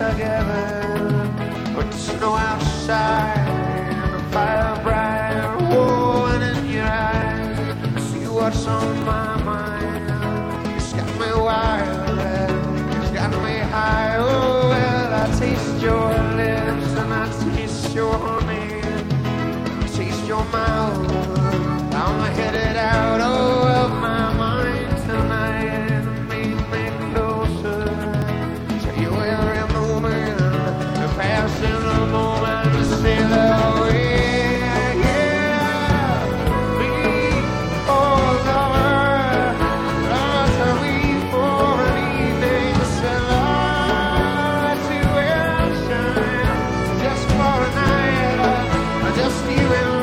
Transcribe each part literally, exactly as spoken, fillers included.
together. With snow outside and the fire bright, oh, and in your eyes, see what's on my mind. It's got me wild and it's got me high. Oh, well, I taste your lips and I taste your honey, I taste your mouth. I'm headed out of my mind tonight. Make me closer to you every moment, the past in the moment, to sail away. Yeah, me, oh lover, lost are we for an evening sail to ocean, just for a night, just you and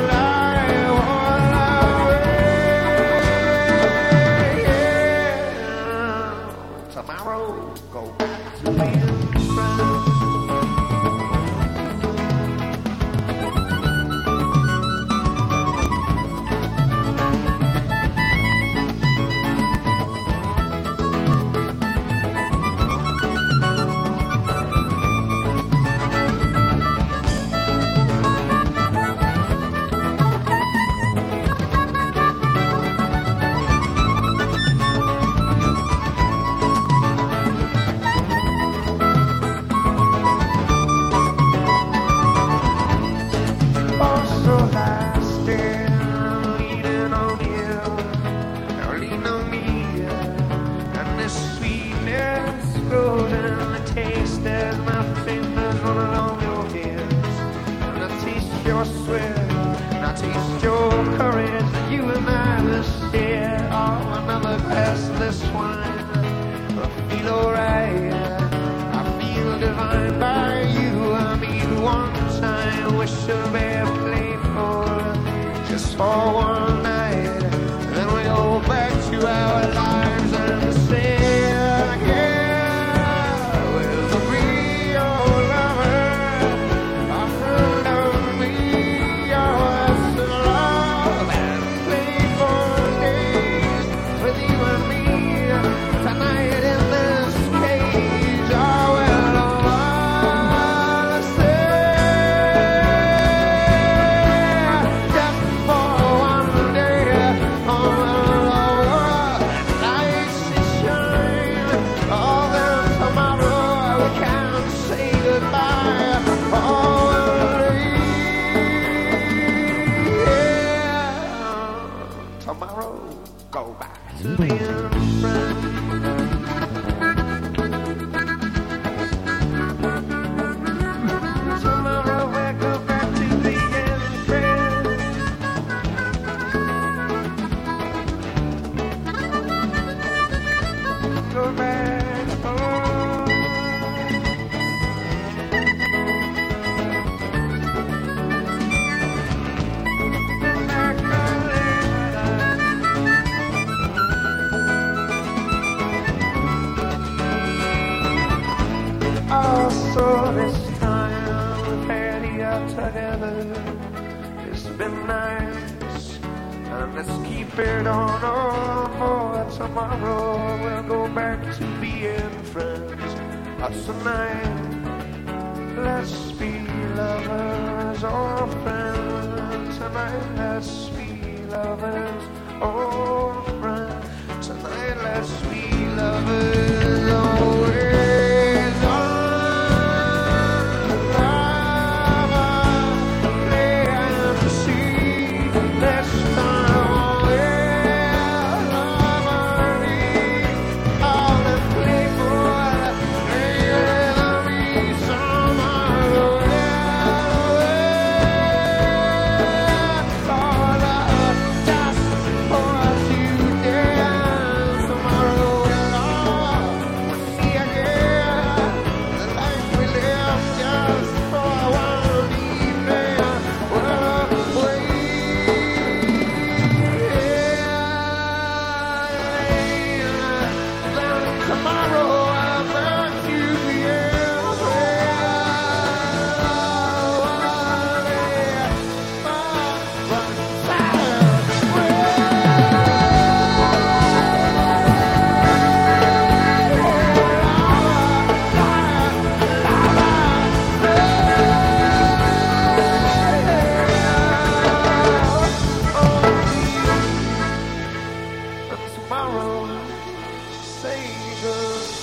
tomorrow, say goodbye.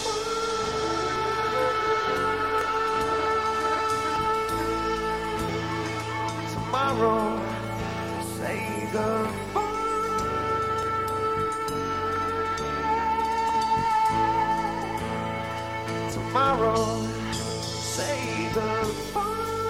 Tomorrow, say goodbye. Tomorrow, say goodbye.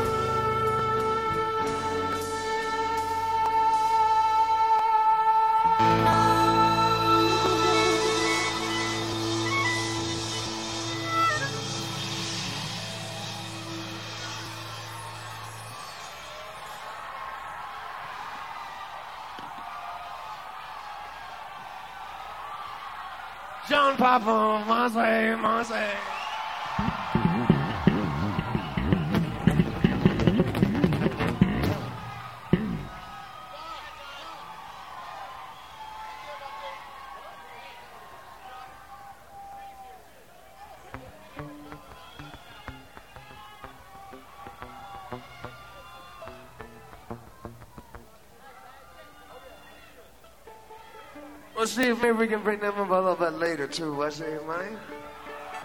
John Papa, Marseille, Marseille. We'll see if maybe we can bring them up a little bit later too. I say, man.